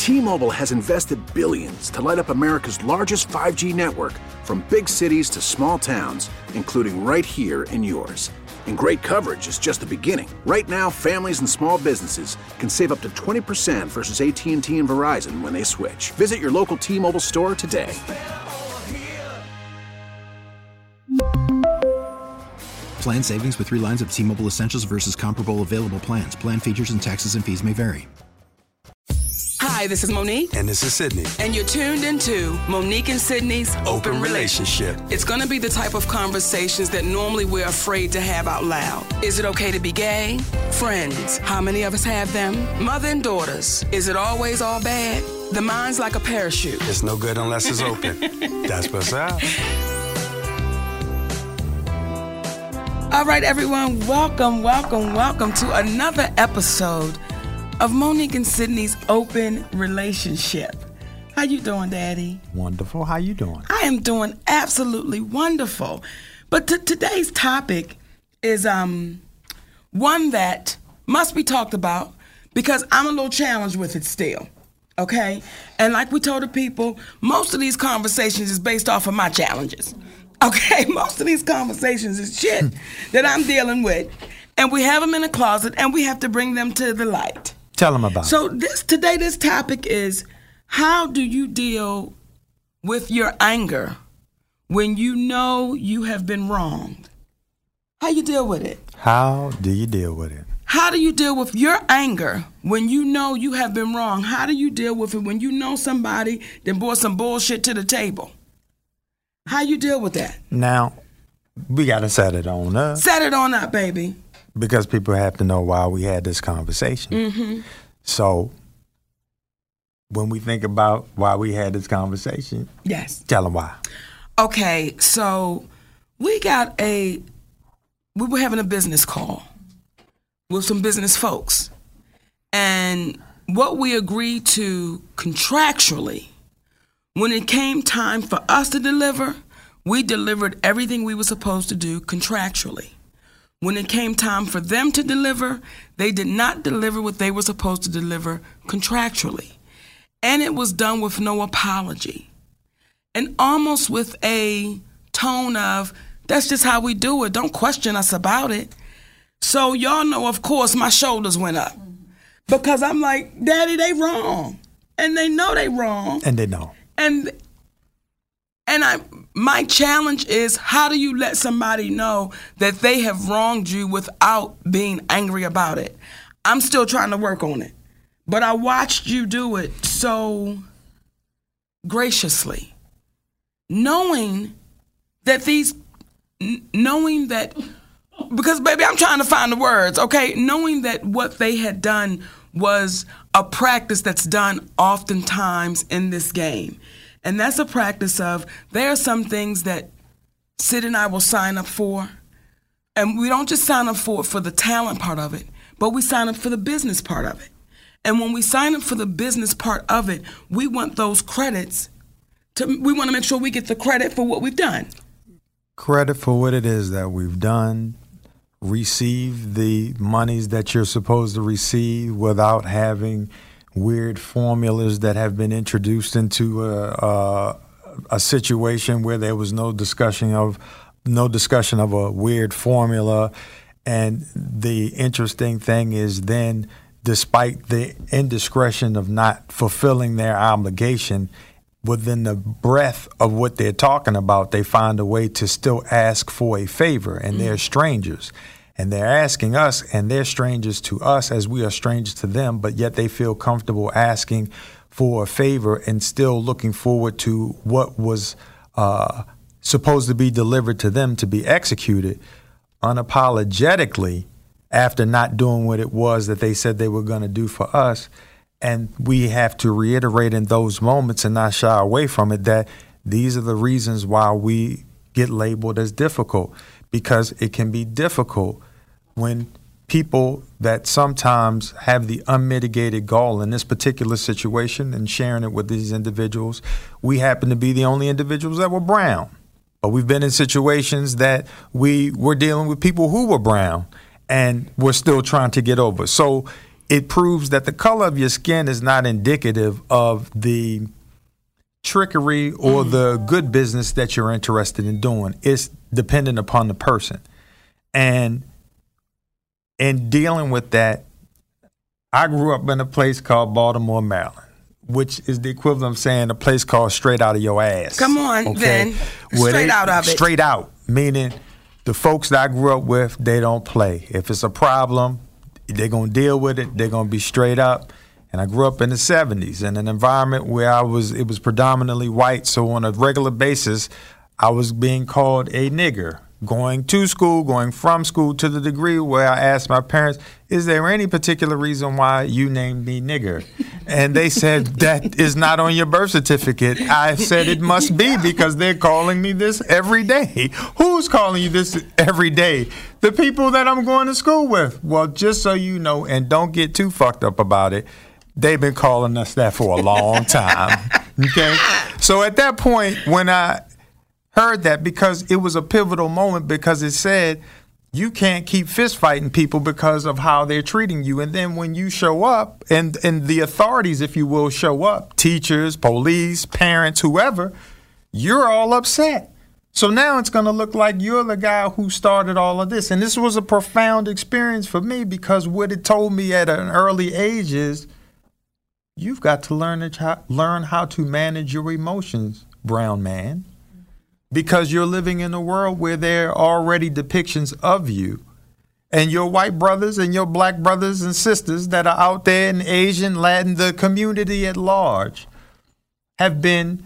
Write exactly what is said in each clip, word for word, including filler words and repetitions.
T-Mobile has invested billions to light up America's largest five G network, from big cities to small towns, including right here in yours. And great coverage is just the beginning. Right now, families and small businesses can save up to twenty percent versus A T and T and Verizon when they switch. Visit your local T-Mobile store today. Plan savings with three lines of T-Mobile Essentials versus comparable available plans. Plan features and taxes and fees may vary. Hi, this is Monique. And this is Sydney. And you're tuned into Monique and Sydney's Open, Open Relationship. Relationship. It's going to be the type of conversations that normally we're afraid to have out loud. Is it okay to be gay? Friends, how many of us have them? Mother and daughters, is it always all bad? The mind's like a parachute. It's no good unless it's open. That's what's up. All right, everyone, welcome, welcome, welcome to another episode of Monique and Sydney's Open Relationship. How you doing, Daddy? Wonderful. How you doing? I am doing absolutely wonderful. But t- today's topic is um one that must be talked about because I'm a little challenged with it still, okay? And like we told the people, most of these conversations is based off of my challenges, okay? Most of these conversations is shit that I'm dealing with, and we have them in a closet, and we have to bring them to the light. Tell them about so it. So this today, this topic is, how do you deal with your anger when you know you have been wronged? How you deal with it? How do you deal with it? How do you deal with your anger when you know you have been wrong? How do you deal with it when you know somebody that brought some bullshit to the table? How you deal with that? Now, we got to set it on up. Set it on up, baby. Because people have to know why we had this conversation. Mm-hmm. So, when we think about why we had this conversation, yes, tell them why. Okay, so we got a, we were having a business call with some business folks. And what we agreed to contractually, when it came time for us to deliver, we delivered everything we were supposed to do contractually. When it came time for them to deliver, they did not deliver what they were supposed to deliver contractually. And it was done with no apology. And almost with a tone of, that's just how we do it. Don't question us about it. So y'all know, of course, my shoulders went up. Because I'm like, Daddy, they wrong. And they know they wrong. And they know. And And I, my challenge is, how do you let somebody know that they have wronged you without being angry about it? I'm still trying to work on it. But I watched you do it so graciously. Knowing that these, knowing that, because baby, I'm trying to find the words, okay? Knowing that what they had done was a practice that's done oftentimes in this game. And that's a practice of, there are some things that Sid and I will sign up for. And we don't just sign up for it for the talent part of it, but we sign up for the business part of it. And when we sign up for the business part of it, we want those credits to, we want to make sure we get the credit for what we've done. Credit for what it is that we've done. Receive the monies that you're supposed to receive without having weird formulas that have been introduced into a, a, a situation where there was no discussion of no discussion of a weird formula. And the interesting thing is then, despite the indiscretion of not fulfilling their obligation, within the breadth of what they're talking about, they find a way to still ask for a favor, and mm-hmm. they're strangers. And they're asking us, and they're strangers to us as we are strangers to them, but yet they feel comfortable asking for a favor and still looking forward to what was uh, supposed to be delivered to them to be executed unapologetically after not doing what it was that they said they were going to do for us. And we have to reiterate in those moments and not shy away from it that these are the reasons why we get labeled as difficult, because it can be difficult when people that sometimes have the unmitigated gall in this particular situation and sharing it with these individuals. We happen to be the only individuals that were brown, but we've been in situations that we were dealing with people who were brown and we're still trying to get over. So it proves that the color of your skin is not indicative of the trickery or mm. the good business that you're interested in doing. It's dependent upon the person. And in dealing with that, I grew up in a place called Baltimore, Maryland, which is the equivalent of saying a place called straight out of your ass. Come on, okay? then. Where straight they, out of it. Straight out, meaning the folks that I grew up with, they don't play. If it's a problem, they're going to deal with it. They're going to be straight up. And I grew up in the seventies in an environment where I was, it was predominantly white. So on a regular basis, I was being called a nigger. Going to school, going from school, to the degree where I asked my parents, is there any particular reason why you named me nigger? And they said, that is not on your birth certificate. I said, it must be because they're calling me this every day. Who's calling you this every day? The people that I'm going to school with. Well, just so you know, and don't get too fucked up about it, they've been calling us that for a long time. Okay? So at that point, when I heard that, because it was a pivotal moment, because it said you can't keep fist fighting people because of how they're treating you. And then when you show up and, and the authorities, if you will, show up, teachers, police, parents, whoever, you're all upset. So now it's going to look like you're the guy who started all of this. And this was a profound experience for me, because what it told me at an early age is you've got to learn to, learn how to manage your emotions, brown man. Because you're living in a world where there are already depictions of you, and your white brothers and your black brothers and sisters that are out there in Asian, Latin, the community at large have been,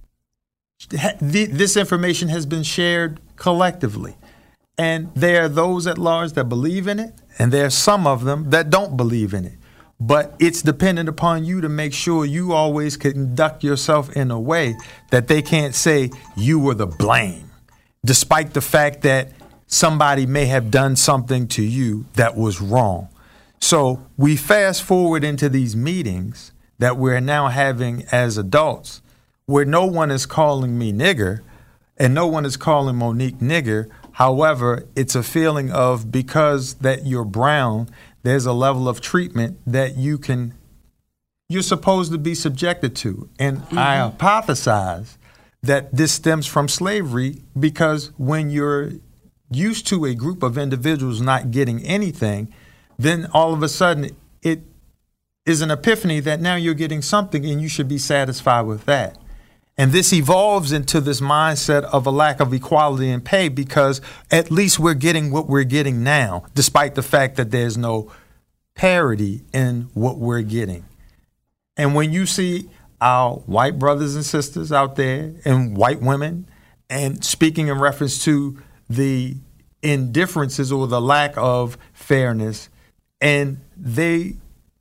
this information has been shared collectively. And there are those at large that believe in it, and there are some of them that don't believe in it. But it's dependent upon you to make sure you always conduct yourself in a way that they can't say you were the blame, despite the fact that somebody may have done something to you that was wrong. So we fast forward into these meetings that we're now having as adults, where no one is calling me nigger and no one is calling Monique nigger. However, it's a feeling of, because that you're brown, there's a level of treatment that you can, you're supposed to be subjected to. And mm-hmm. I hypothesize that this stems from slavery, because when you're used to a group of individuals not getting anything, then all of a sudden it is an epiphany that now you're getting something and you should be satisfied with that. And this evolves into this mindset of a lack of equality in pay, because at least we're getting what we're getting now, despite the fact that there's no parity in what we're getting. And when you see our white brothers and sisters out there, and white women, and speaking in reference to the indifferences or the lack of fairness, and they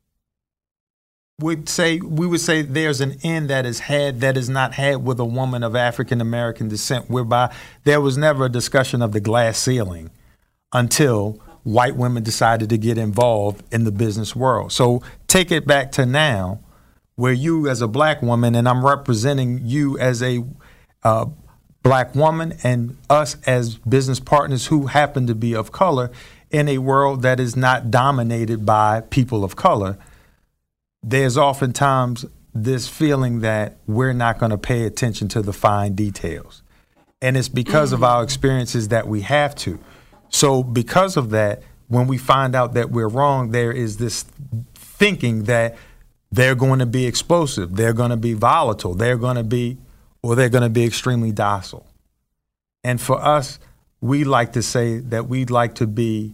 would say, we would say there's an end that is had that is not had with a woman of African American descent, whereby there was never a discussion of the glass ceiling until white women decided to get involved in the business world. So take it back to now, where you as a black woman, and I'm representing you as a uh, black woman, and us as business partners who happen to be of color, in a world that is not dominated by people of color. There's oftentimes this feeling that we're not going to pay attention to the fine details. And it's because mm-hmm. of our experiences that we have to. So because of that, when we find out that we're wrong, there is this thinking that they're going to be explosive, they're going to be volatile, they're going to be, or they're going to be extremely docile. And for us, we like to say that we'd like to be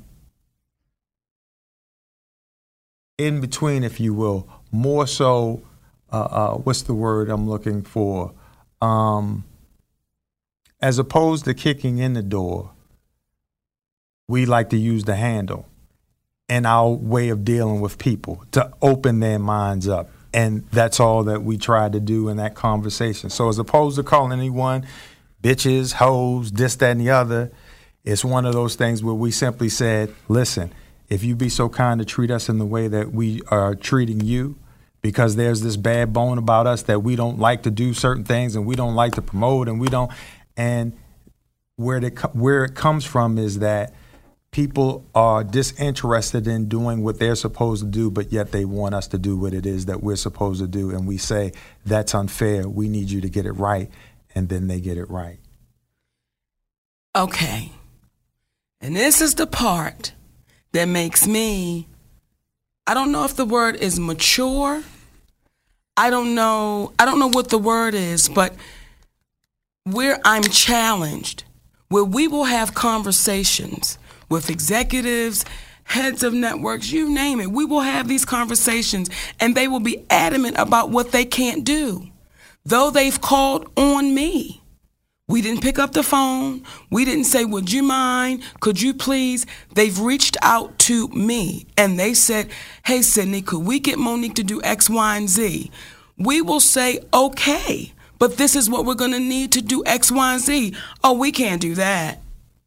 in between, if you will, more so, uh, uh, what's the word I'm looking for? Um, as opposed to kicking in the door, we like to use the handle in our way of dealing with people to open their minds up. And that's all that we try to do in that conversation. So as opposed to calling anyone bitches, hoes, this, that, and the other, it's one of those things where we simply said, listen, if you be so kind to treat us in the way that we are treating you, because there's this bad bone about us that we don't like to do certain things and we don't like to promote and we don't. And where it, where it comes from is that people are disinterested in doing what they're supposed to do, but yet they want us to do what it is that we're supposed to do. And we say, that's unfair. We need you to get it right. And then they get it right. Okay. And this is the part that makes me, I don't know if the word is mature. I don't know. I don't know what the word is, but where I'm challenged, where we will have conversations with executives, heads of networks, you name it. We will have these conversations and they will be adamant about what they can't do. Though they've called on me. We didn't pick up the phone. We didn't say, would you mind? Could you please? They've reached out to me and they said, hey, Sydney, could we get Monique to do X, Y, and Z? We will say, okay, but this is what we're going to need to do X, Y, and Z. Oh, we can't do that.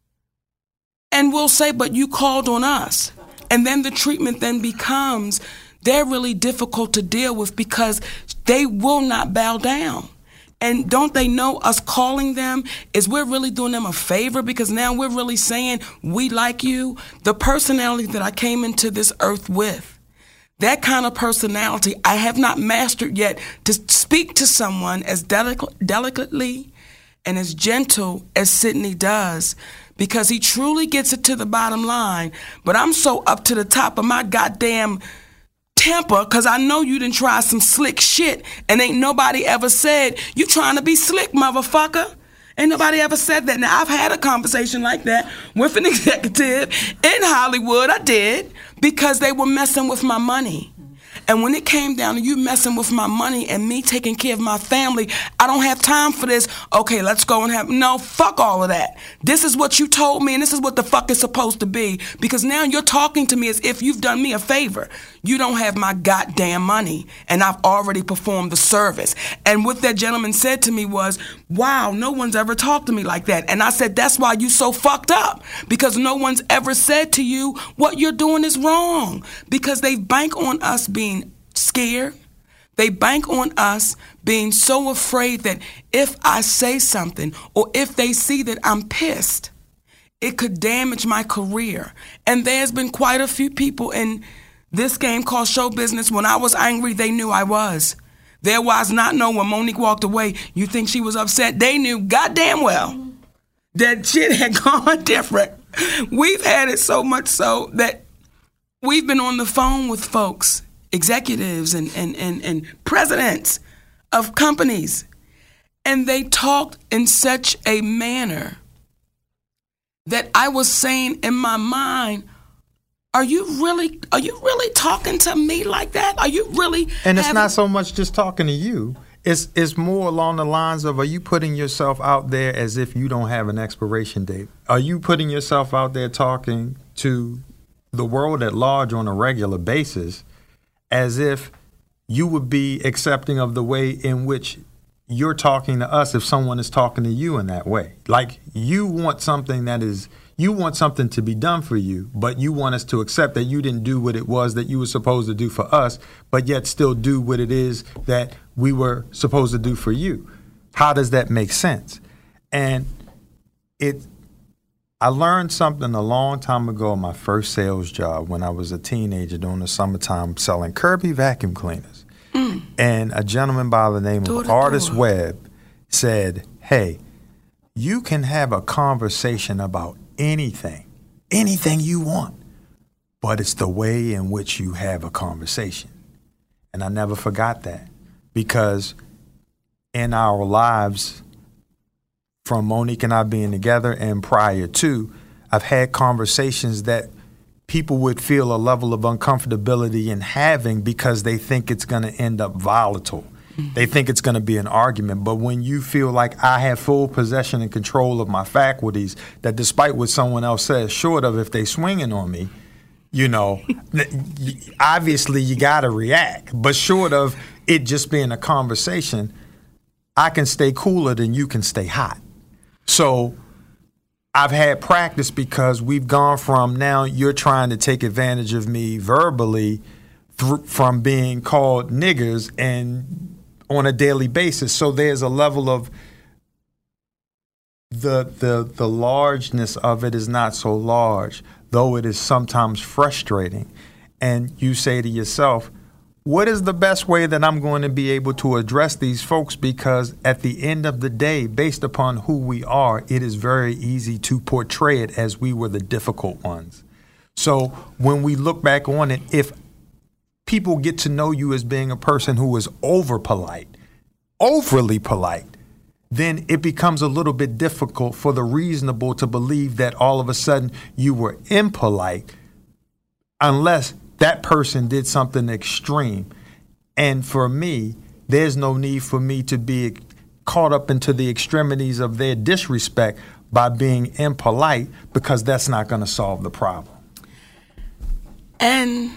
And we'll say, but you called on us. And then the treatment then becomes, they're really difficult to deal with because they will not bow down. And don't they know us calling them is we're really doing them a favor because now we're really saying we like you. The personality that I came into this earth with, that kind of personality I have not mastered yet to speak to someone as delic- delicately and as gentle as Sydney does. Because he truly gets it to the bottom line. But I'm so up to the top of my goddamn temper because I know you done try some slick shit and ain't nobody ever said, you trying to be slick, motherfucker. Ain't nobody ever said that. Now, I've had a conversation like that with an executive in Hollywood. I did because they were messing with my money. And when it came down to you messing with my money and me taking care of my family, I don't have time for this. Okay, let's go and have, no, fuck all of that. This is what you told me and this is what the fuck is supposed to be. Because now you're talking to me as if you've done me a favor. You don't have my goddamn money and I've already performed the service. And what that gentleman said to me was, wow, no one's ever talked to me like that. And I said, that's why you so fucked up. Because no one's ever said to you what you're doing is wrong. Because they bank on us being scared. They bank on us being so afraid that if I say something or if they see that I'm pissed, it could damage my career. And there's been quite a few people in this game called show business. When I was angry, they knew I was. There was not know when Monique walked away, you think she was upset? They knew goddamn well that shit had gone different. We've had it so much so that we've been on the phone with folks, executives and, and, and, and presidents of companies, and they talked in such a manner that I was saying in my mind, are you really are you really talking to me like that? Are you really And it's having- not so much just talking to you. It's it's more along the lines of, are you putting yourself out there as if you don't have an expiration date? Are you putting yourself out there talking to the world at large on a regular basis as if you would be accepting of the way in which you're talking to us if someone is talking to you in that way? Like, you want something that is, you want something to be done for you, but you want us to accept that you didn't do what it was that you were supposed to do for us, but yet still do what it is that we were supposed to do for you. How does that make sense? And it, I learned something a long time ago in my first sales job when I was a teenager during the summertime selling Kirby vacuum cleaners. Mm. And a gentleman by the name door of Artist door. Webb said, hey, you can have a conversation about anything, anything you want, but it's the way in which you have a conversation. And I never forgot that, because in our lives, from Monique and I being together and prior to, I've had conversations that people would feel a level of uncomfortability in having because they think it's going to end up volatile. Mm-hmm. They think it's going to be an argument. But when you feel like I have full possession and control of my faculties, that despite what someone else says, short of if they swinging on me, you know, obviously you got to react. But short of it just being a conversation, I can stay cooler than you can stay hot. So I've had practice, because we've gone from, now you're trying to take advantage of me verbally th- from being called niggers and on a daily basis. So there's a level of the the the largeness of it is not so large. though it is sometimes frustrating. And you say to yourself, what is the best way that I'm going to be able to address these folks? Because at the end of the day, based upon who we are, it is very easy to portray it as we were the difficult ones. So when we look back on it, if people get to know you as being a person who is over polite, overly polite, then it becomes a little bit difficult for the reasonable to believe that all of a sudden you were impolite unless that person did something extreme. And for me, there's no need for me to be caught up into the extremities of their disrespect by being impolite, because that's not going to solve the problem. And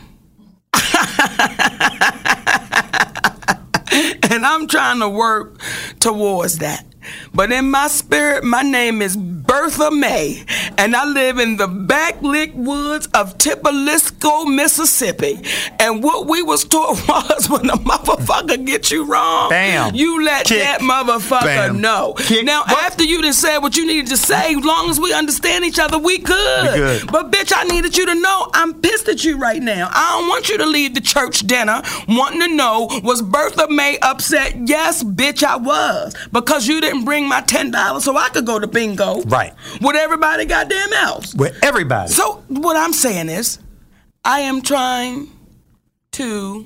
and I'm trying to work towards that. But in my spirit, my name is Bertha May, and I live in the backlit woods of Tibalisco, Mississippi. And what we was taught was, when a motherfucker get you wrong, Bam. you let Kick. that motherfucker Bam. know. Kick. Now, What? after you done said what you needed to say, as long as we understand each other, we good. We good. But bitch, I needed you to know I'm pissed at you right now. I don't want you to leave the church dinner wanting to know, was Bertha May upset? Yes, bitch, I was. Because you didn't bring my ten dollars so I could go to bingo. Right. With everybody goddamn else. With everybody. So what I'm saying is, I am trying to,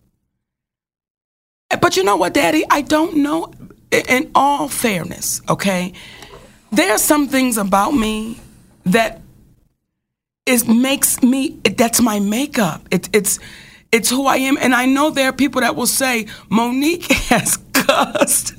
but you know what, Daddy? I don't know, in all fairness, okay? There are some things about me that is makes me, that's my makeup. It, it's it's who I am. And I know there are people that will say, Monique has cussed.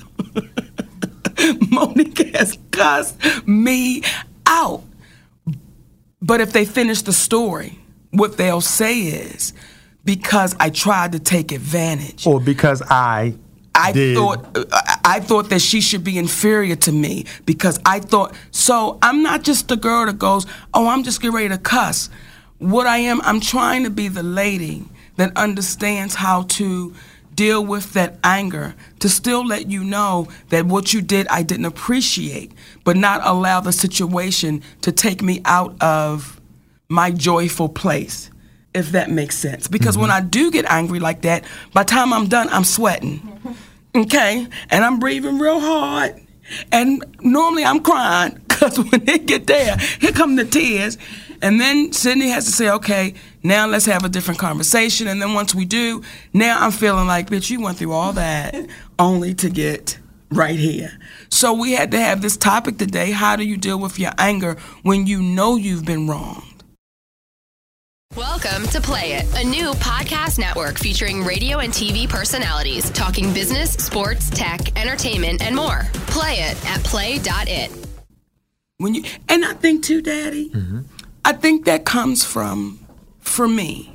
Monique has cussed me out. But if they finish the story, what they'll say is, because I tried to take advantage. Or because I I did. thought I thought that she should be inferior to me, because I thought, so I'm not just the girl that goes, oh, I'm just getting ready to cuss. What I am, I'm trying to be the lady that understands how to deal with that anger, to still let you know that what you did I didn't appreciate, but not allow the situation to take me out of my joyful place, if that makes sense. Because mm-hmm. when I do get angry like that, by the time I'm done, I'm sweating. Okay? And I'm breathing real hard. And normally I'm crying, because when they get there, here come the tears. And then Sydney has to say, okay, now let's have a different conversation. And then once we do, now I'm feeling like, bitch, you went through all that only to get right here. So we had to have this topic today. How do you deal with your anger when you know you've been wronged? Welcome to Play It, a new podcast network featuring radio and T V personalities talking business, sports, tech, entertainment, and more. Play it at play dot it. When you, and I think too, Daddy, mm-hmm. I think that comes from, for me,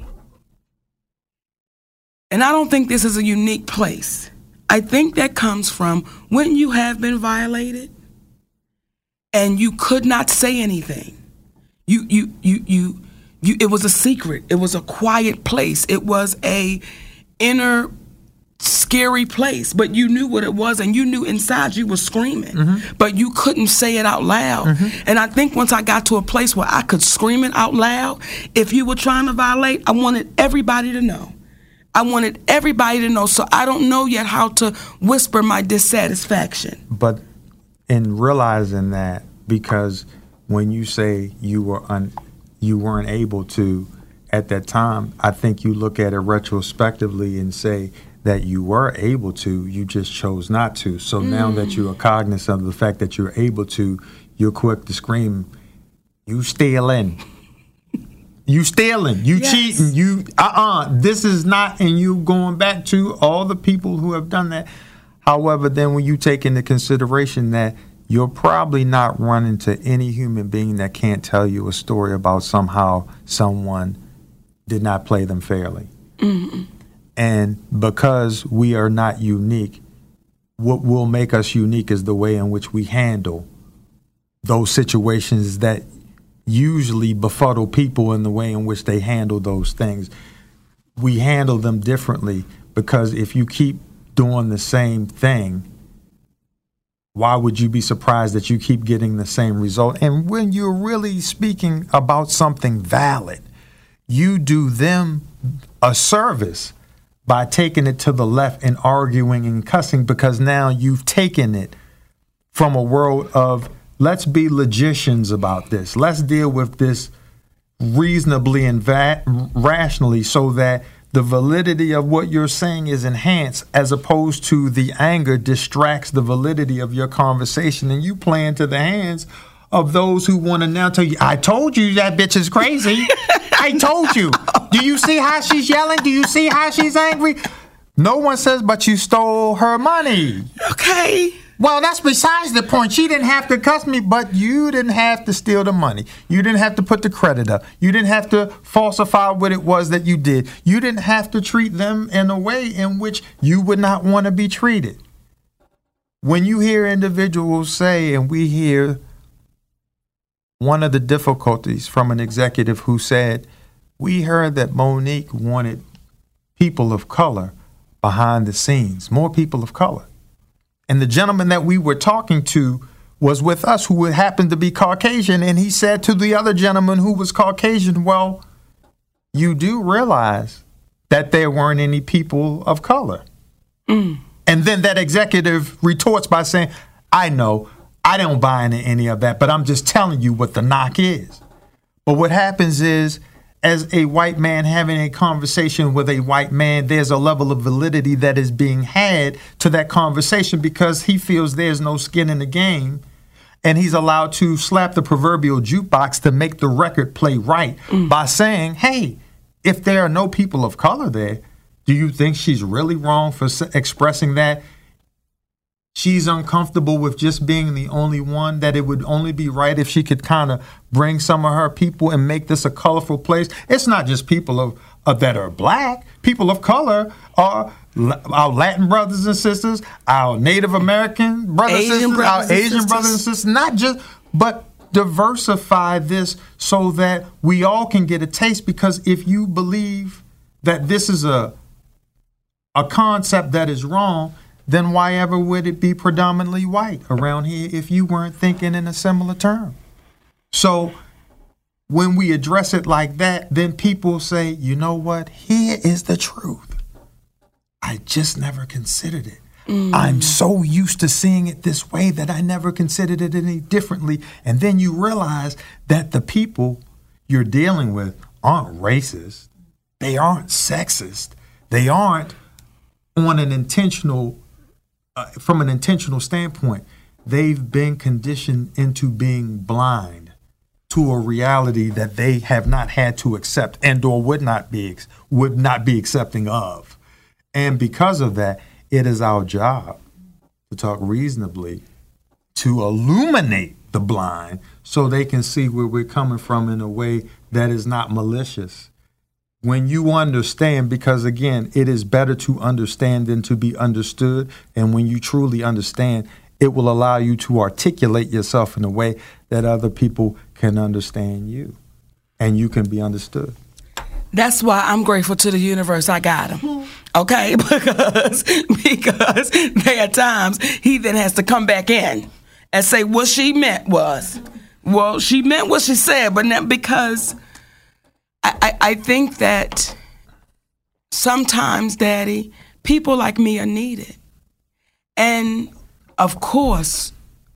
and I don't think this is a unique place. I think that comes from when you have been violated and you could not say anything. You, you, you, you, you, it was a secret. It was a quiet place. It was a inner scary place, but you knew what it was, and you knew inside you were screaming, mm-hmm. but you couldn't say it out loud. Mm-hmm. And I think once I got to a place where I could scream it out loud, if you were trying to violate, I wanted everybody to know. I wanted everybody to know, so I don't know yet how to whisper my dissatisfaction. But in realizing that, because when you say you were un, you weren't able to at that time, I think you look at it retrospectively and say that you were able to, you just chose not to. So mm. now that you are cognizant of the fact that you're able to, you're quick to scream, you stealing. You stealing, you yes. cheating, you, uh-uh, this is not, and you going back to all the people who have done that. However, then when you take into consideration that you're probably not running to any human being that can't tell you a story about somehow someone did not play them fairly. Mm-hmm. And because we are not unique, what will make us unique is the way in which we handle those situations that usually befuddle people, in the way in which they handle those things. We handle them differently, because if you keep doing the same thing, why would you be surprised that you keep getting the same result? And when you're really speaking about something valid, you do them a service by taking it to the left and arguing and cussing, because now you've taken it from a world of let's be logicians about this. Let's deal with this reasonably and va- rationally so that the validity of what you're saying is enhanced, as opposed to the anger distracts the validity of your conversation, and you play into the hands of those who want to now tell you, I told you that bitch is crazy. I told you. Do you see how she's yelling? Do you see how she's angry? No one says, but you stole her money. Okay. Well, that's besides the point. She didn't have to cuss me, but you didn't have to steal the money. You didn't have to put the credit up. You didn't have to falsify what it was that you did. You didn't have to treat them in a way in which you would not want to be treated. When you hear individuals say, and we hear one of the difficulties from an executive who said, we heard that Monique wanted people of color behind the scenes, more people of color. And the gentleman that we were talking to was with us, who happened to be Caucasian. And he said to the other gentleman who was Caucasian, well, you do realize that there weren't any people of color. Mm. And then that executive retorts by saying, I know, I don't buy into any of that, but I'm just telling you what the knock is. But what happens is, as a white man having a conversation with a white man, there's a level of validity that is being had to that conversation because he feels there's no skin in the game, and he's allowed to slap the proverbial jukebox to make the record play right mm. by saying, hey, if there are no people of color there, do you think she's really wrong for expressing that? She's uncomfortable with just being the only one, that it would only be right if she could kind of bring some of her people and make this a colorful place. It's not just people of, of that are black. People of color are our Latin brothers and sisters, our Native American brothers and sisters, our Asian brothers and sisters, not just, but diversify this so that we all can get a taste. Because if you believe that this is a a concept that is wrong, then why ever would it be predominantly white around here if you weren't thinking in a similar term? So when we address it like that, then people say, you know what? Here is the truth. I just never considered it. Mm. I'm so used to seeing it this way that I never considered it any differently. And then you realize that the people you're dealing with aren't racist. They aren't sexist. They aren't on an intentional Uh, from an intentional standpoint. They've been conditioned into being blind to a reality that they have not had to accept and or would not be would not be accepting of. And because of that, it is our job to talk reasonably, to illuminate the blind so they can see where we're coming from in a way that is not malicious. When you understand, because again, it is better to understand than to be understood. And when you truly understand, it will allow you to articulate yourself in a way that other people can understand you and you can be understood. That's why I'm grateful to the universe I got him. Okay? Because, because there are times he then has to come back in and say what she meant was, well, she meant what she said, but not because I, I think that sometimes, Daddy, people like me are needed. And, of course,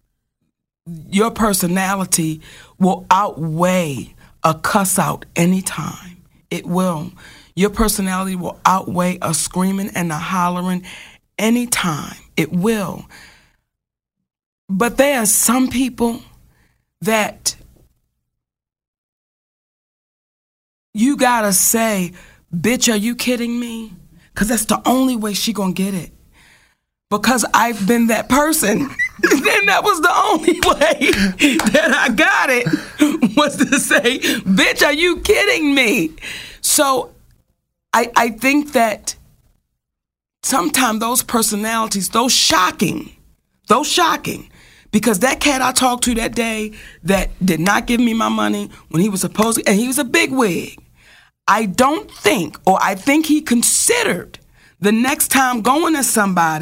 your personality will outweigh a cuss out anytime. It will. Your personality will outweigh a screaming and a hollering anytime. It will. But there are some people that you gotta say, bitch, are you kidding me? Because that's the only way she gonna get it. Because I've been that person. And that was the only way that I got it, was to say, bitch, are you kidding me? So I, I think that sometimes those personalities, those shocking, those shocking, because that cat I talked to that day that did not give me my money when he was supposed to, and he was a big wig, I don't think, or I think he considered the next time going to somebody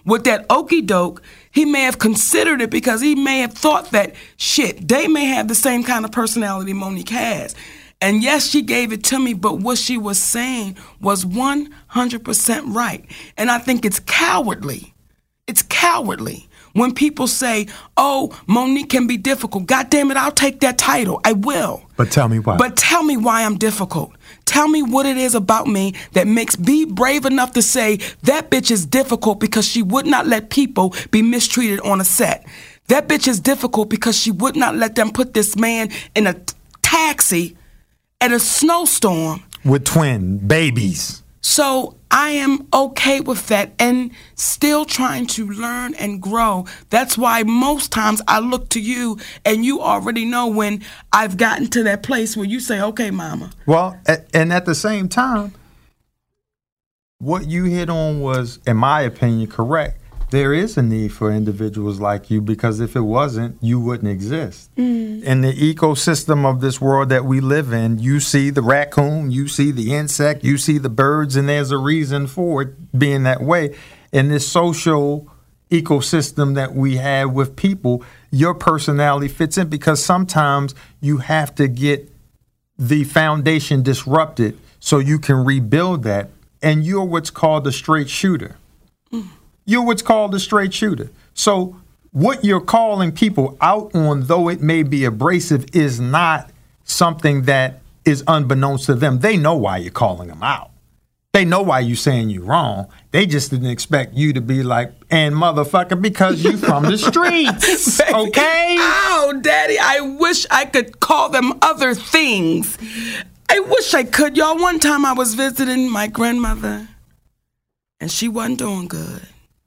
with that okie doke, he may have considered it because he may have thought that, shit, they may have the same kind of personality Monique has. And yes, she gave it to me, but what she was saying was one hundred percent right. And I think it's cowardly. It's cowardly when people say, oh, Monique can be difficult. God damn it, I'll take that title. I will. But tell me why. But tell me why I'm difficult. Tell me what it is about me that makes me brave enough to say that bitch is difficult because she would not let people be mistreated on a set. That bitch is difficult because she would not let them put this man in a t- taxi at a snowstorm. With twin babies. So I am okay with that and still trying to learn and grow. That's why most times I look to you and you already know when I've gotten to that place where you say, okay, mama. Well, and at the same time, what you hit on was, in my opinion, correct. There is a need for individuals like you because if it wasn't, you wouldn't exist. Mm. In the ecosystem of this world that we live in, you see the raccoon, you see the insect, you see the birds, and there's a reason for it being that way. In this social ecosystem that we have with people, your personality fits in because sometimes you have to get the foundation disrupted so you can rebuild that. And you're what's called a straight shooter. Mm. You're what's called a straight shooter. So what you're calling people out on, though it may be abrasive, is not something that is unbeknownst to them. They know why you're calling them out. They know why you're saying you're wrong. They just didn't expect you to be like, and motherfucker, because you from the streets, okay? Oh, Daddy, I wish I could call them other things. I wish I could. Y'all, one time I was visiting my grandmother, and she wasn't doing good.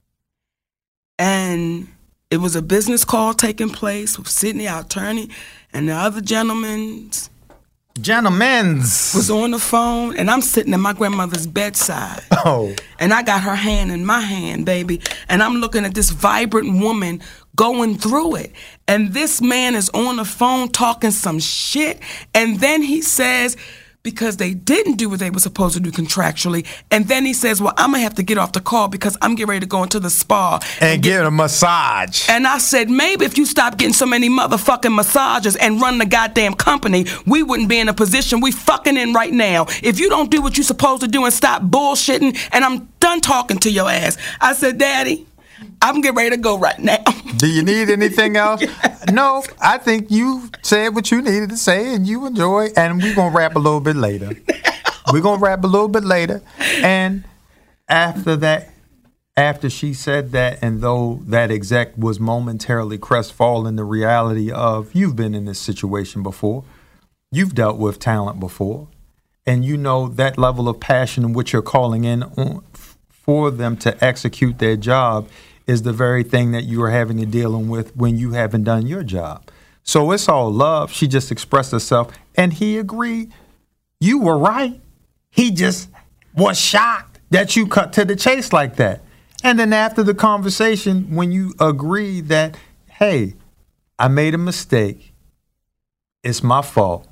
And it was a business call taking place with Sidney, our attorney, and the other gentleman's Gentlemen's was on the phone, and I'm sitting at my grandmother's bedside. Oh. And I got her hand in my hand, baby, and I'm looking at this vibrant woman going through it. And this man is on the phone talking some shit, and then he says, because they didn't do what they were supposed to do contractually. And then he says, well, I'm going to have to get off the call because I'm getting ready to go into the spa. And, and get a massage. And I said, maybe if you stop getting so many motherfucking massages and run the goddamn company, we wouldn't be in a position we fucking in right now. If you don't do what you're supposed to do and stop bullshitting, and I'm done talking to your ass. I said, Daddy, I'm getting ready to go right now. Do you need anything else? Yes. No, I think you said what you needed to say and you enjoy, and we're going to rap a little bit later. We're going to rap a little bit later. And after that, after she said that, and though that exec was momentarily crestfallen, the reality of you've been in this situation before, you've dealt with talent before, and you know that level of passion in which you're calling in on for them to execute their job is the very thing that you are having to deal with when you haven't done your job. So it's all love. She just expressed herself, and he agreed. You were right. He just was shocked that you cut to the chase like that. And then after the conversation, when you agree that, hey, I made a mistake. It's my fault.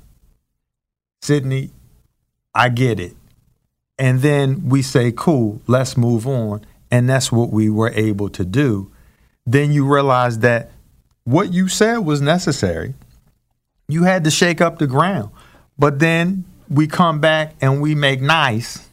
Sidney, I get it. And then we say, cool, let's move on. And that's what we were able to do. Then you realize that what you said was necessary. You had to shake up the ground. But then we come back and we make nice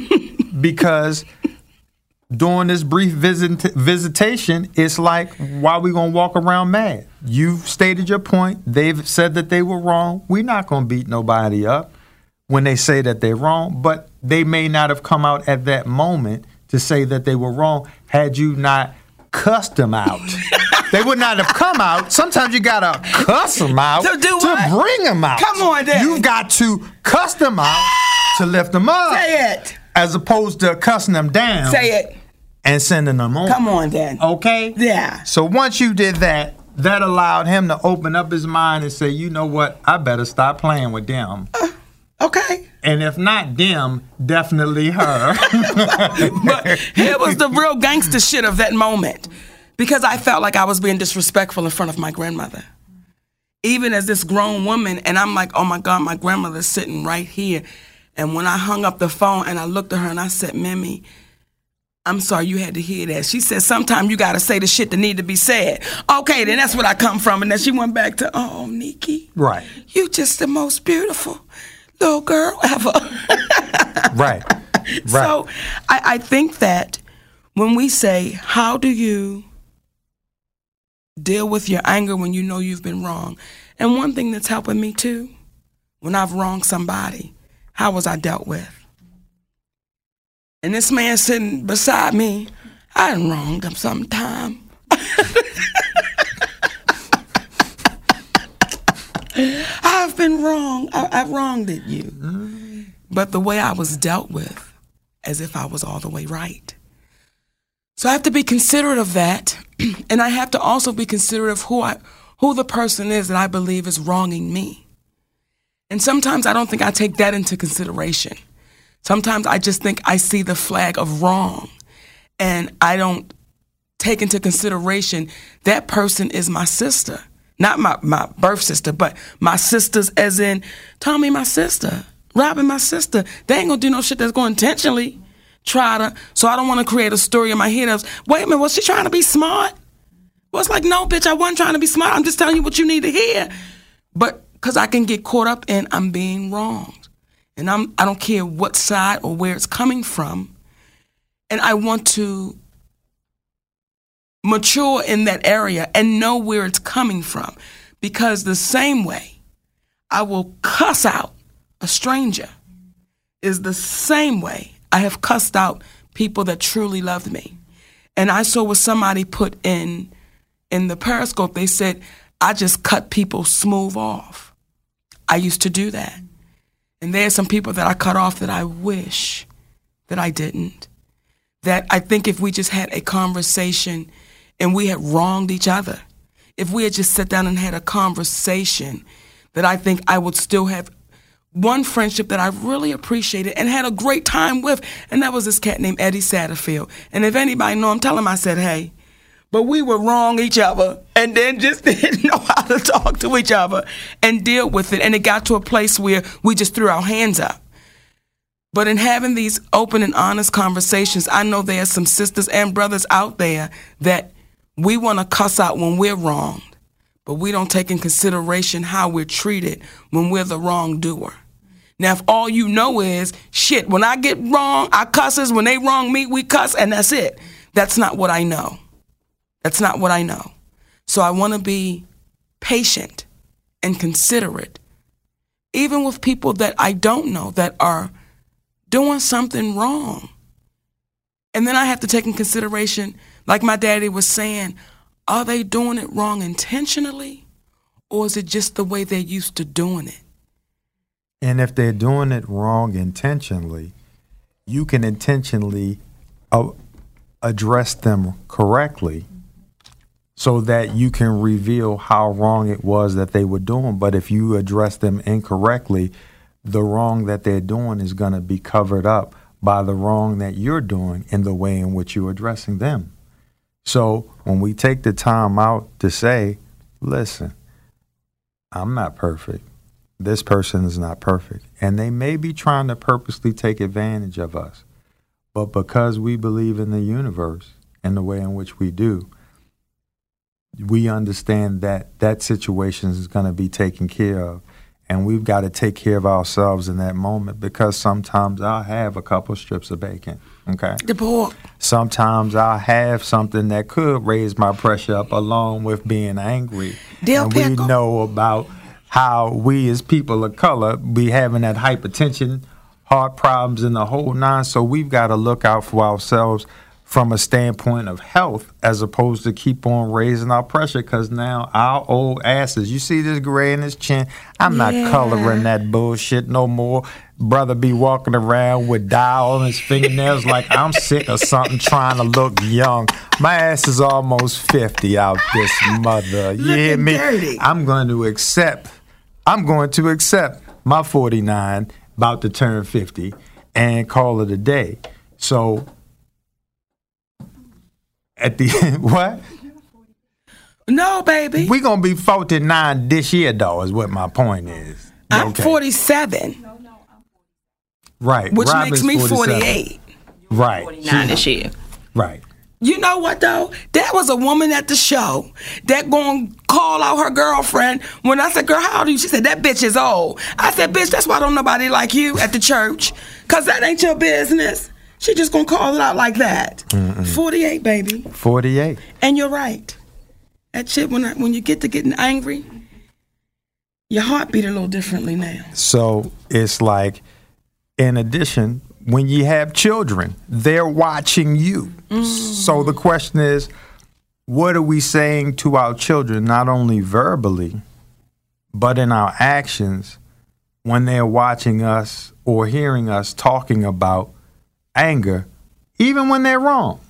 because during this brief visit- visitation, it's like, why are we going to walk around mad? You've stated your point. They've said that they were wrong. We're not going to beat nobody up when they say that they're wrong, but they may not have come out at that moment to say that they were wrong had you not cussed them out. They would not have come out. Sometimes you got to cuss them out to, do to bring them out. Come on, Daddy. You've got to cuss them out to lift them up. Say it. As opposed to cussing them down. Say it. And sending them on. Come on, Daddy. Okay? Yeah. So once you did that, that allowed him to open up his mind and say, you know what? I better stop playing with them. Uh. Okay. And if not them, definitely her. But here was the real gangster shit of that moment. Because I felt like I was being disrespectful in front of my grandmother. Even as this grown woman, and I'm like, oh my God, my grandmother's sitting right here. And when I hung up the phone and I looked at her and I said, Mimi, I'm sorry you had to hear that. She said, sometimes you got to say the shit that need to be said. Okay, then that's what I come from. And then she went back to, oh, Nikki. Right. You just the most beautiful little girl ever. Right. Right. So I, I think that when we say, how do you deal with your anger when you know you've been wrong? And one thing that's helping me too, when I've wronged somebody, how was I dealt with? And this man sitting beside me, I done wronged him sometime. I've been wrong. I, I've wronged it, you. But the way I was dealt with, as if I was all the way right. So I have to be considerate of that, and I have to also be considerate of who I, who the person is that I believe is wronging me. And sometimes I don't think I take that into consideration. Sometimes I just think I see the flag of wrong, and I don't take into consideration that person is my sister. Not my, my birth sister, but my sisters as in Tommy, my sister, Robin, my sister. They ain't gonna do no shit that's gonna intentionally try to, so I don't wanna create a story in my head of, wait a minute, was she trying to be smart? Well, it's like, no, bitch, I wasn't trying to be smart. I'm just telling you what you need to hear. But because I can get caught up in I'm being wronged. And I'm, I don't care what side or where it's coming from. And I want to mature in that area and know where it's coming from. Because the same way I will cuss out a stranger is the same way I have cussed out people that truly loved me. And I saw what somebody put in in the Periscope. They said, I just cut people smooth off. I used to do that. And there are some people that I cut off that I wish that I didn't. That I think if we just had a conversation and we had wronged each other, if we had just sat down and had a conversation, that I think I would still have one friendship that I really appreciated and had a great time with, and that was this cat named Eddie Satterfield. And if anybody know him, tell him I said, hey, but we would wrong each other and then just didn't know how to talk to each other and deal with it. And it got to a place where we just threw our hands up. But in having these open and honest conversations, I know there are some sisters and brothers out there that we want to cuss out when we're wronged, but we don't take in consideration how we're treated when we're the wrongdoer. Now, if all you know is, shit, when I get wrong, I cusses. When they wrong me, we cuss, and that's it. That's not what I know. That's not what I know. So I want to be patient and considerate, even with people that I don't know that are doing something wrong. And then I have to take in consideration, like my daddy was saying, are they doing it wrong intentionally, or is it just the way they're used to doing it? And if they're doing it wrong intentionally, you can intentionally uh, address them correctly so that you can reveal how wrong it was that they were doing. But if you address them incorrectly, the wrong that they're doing is going to be covered up by the wrong that you're doing in the way in which you're addressing them. So when we take the time out to say, listen, I'm not perfect. This person is not perfect. And they may be trying to purposely take advantage of us. But because we believe in the universe and the way in which we do, we understand that that situation is going to be taken care of. And we've got to take care of ourselves in that moment, because sometimes I'll have a couple strips of bacon, okay? The pork. Sometimes I'll have something that could raise my pressure up along with being angry. Dill and pickle. we know about how we as people of color be having that hypertension, heart problems, and the whole nine. So we've got to look out for ourselves from a standpoint of health, as opposed to keep on raising our pressure, because now our old asses, you see this gray in his chin, I'm Yeah. not coloring that bullshit no more. Brother be walking around with dye on his fingernails like I'm sick of something, trying to look young. My ass is almost fifty out this mother. You hear Looking me? dirty. I'm going to accept, I'm going to accept my forty-nine, about to turn fifty, and call it a day. So at the what? No, baby. We gonna be forty-nine this year, though, is what my point is. I'm Okay. forty-seven, Right. which Robin's makes me forty-seven. forty-eight. Right. forty-nine this year. Right. You know what, though? There was a woman at the show that going to call out her girlfriend. When I said, girl, how old are you? She said, that bitch is old. I said, bitch, that's why don't nobody like you at the church. Because that ain't your business. She just going to call it out like that. Mm-mm. forty-eight, baby. forty-eight. And you're right. That shit, when, I, when you get to getting angry, your heart beat a little differently now. So it's like, in addition, when you have children, they're watching you. Mm. So the question is, what are we saying to our children, not only verbally, but in our actions when they're watching us or hearing us talking about anger, even when they're wrong?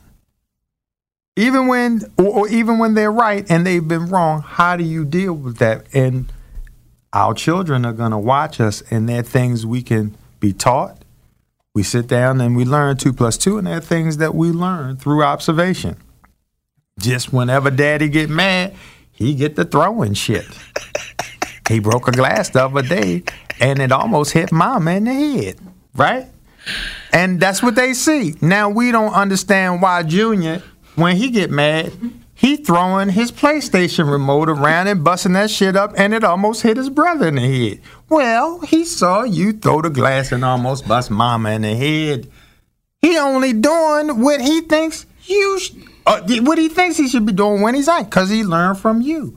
Even when, or, or even when they're right and they've been wrong, how do you deal with that? And our children are going to watch us, and there are things we can be taught. We sit down and we learn two plus two, and there are things that we learn through observation. Just whenever daddy get mad, he get to throwing shit. He broke a glass the other day, and it almost hit mama in the head, right? And that's what they see. Now, we don't understand why Junior, when he get mad, he throwing his PlayStation remote around and busting that shit up, and it almost hit his brother in the head. Well, he saw you throw the glass and almost bust mama in the head. He only doing what he thinks you, sh- uh, what he thinks he should be doing when he's angry, because he learned from you.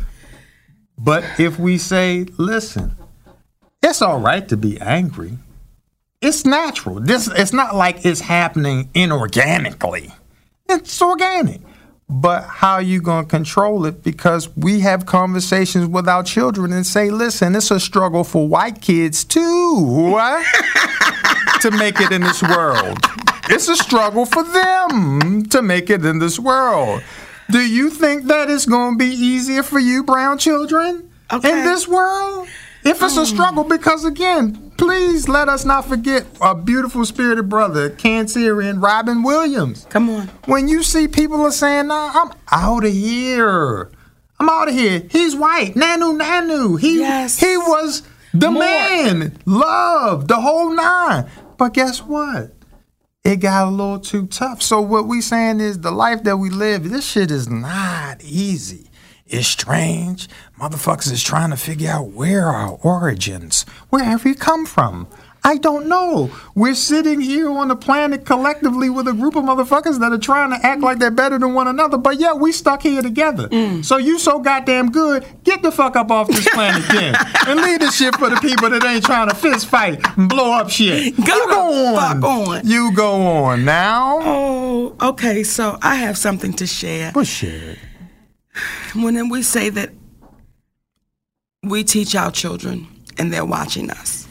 But if we say, listen, it's all right to be angry. It's natural. This, it's not like it's happening inorganically. It's organic. But how are you going to control it? Because we have conversations with our children and say, listen, it's a struggle for white kids too, right? to make it in this world. It's a struggle for them to make it in this world. Do you think that it's going to be easier for you, brown children, okay. in this world? If it's a struggle, because again, please let us not forget a beautiful spirited brother, Cancerian Robin Williams. Come on. When you see people are saying, nah, I'm out of here. I'm out of here. He's white. Nanu, Nanu. He, yes. he was the More. man. Love, the whole nine. But guess what? It got a little too tough. So what we saying is the life that we live, this shit is not easy. It's strange. Motherfuckers is trying to figure out where our origins, where have we come from? I don't know. We're sitting here on the planet collectively with a group of motherfuckers that are trying to act like they're better than one another, but yeah, we stuck here together. Mm. So you so goddamn good, get the fuck up off this planet then. And leave this shit for the people that ain't trying to fist fight and blow up shit. Go you go on. Fuck on. You go on now. Oh, okay, so I have something to share. Well, share it. When we say that we teach our children and they're watching us.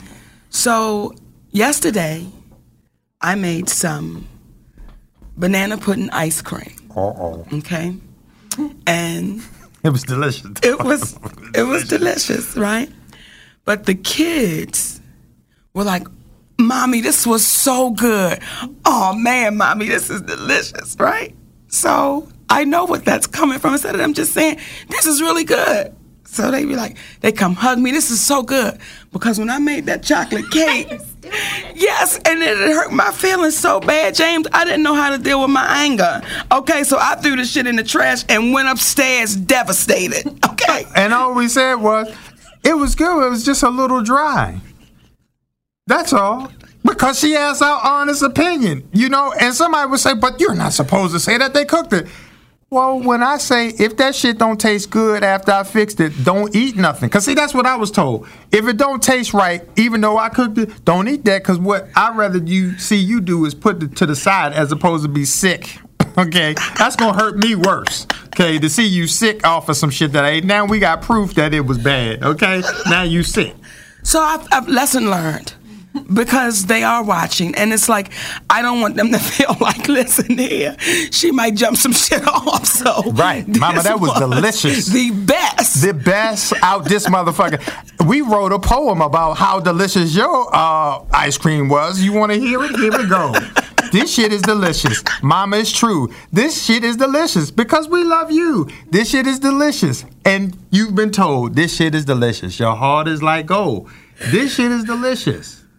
So yesterday, I made some banana pudding ice cream. Uh-oh. Okay? And it was delicious. It was it was delicious, right? But the kids were like, Mommy, this was so good. Oh man, Mommy, this is delicious, right? So I know what that's coming from. Instead of them just saying, this is really good. So they be like, they come hug me, this is so good. Because when I made that chocolate cake, yes, and it hurt my feelings so bad, James, I didn't know how to deal with my anger. Okay, so I threw the shit in the trash and went upstairs devastated, okay? And all we said was, it was good, it was just a little dry. That's all. Because she asked our honest opinion, you know, and somebody would say, but you're not supposed to say that, they cooked it. Well, when I say, if that shit don't taste good after I fixed it, don't eat nothing. Because, see, that's what I was told. If it don't taste right, even though I cooked it, don't eat that. Because what I'd rather you see you do is put it to the side as opposed to be sick. Okay? That's going to hurt me worse. Okay? To see you sick off of some shit that I ate. Now we got proof that it was bad. Okay? Now you sick. So I've, I've lesson learned. Because they are watching, and it's like, I don't want them to feel like, listen here, she might jump some shit off, so. Right, Mama, that was, was delicious. The best. The best out this motherfucker. We wrote a poem about how delicious your uh, ice cream was. You want to hear it? Here we go. This shit is delicious. Mama, it's true. This shit is delicious because we love you. This shit is delicious. And you've been told, this shit is delicious. Your heart is like gold. This shit is delicious.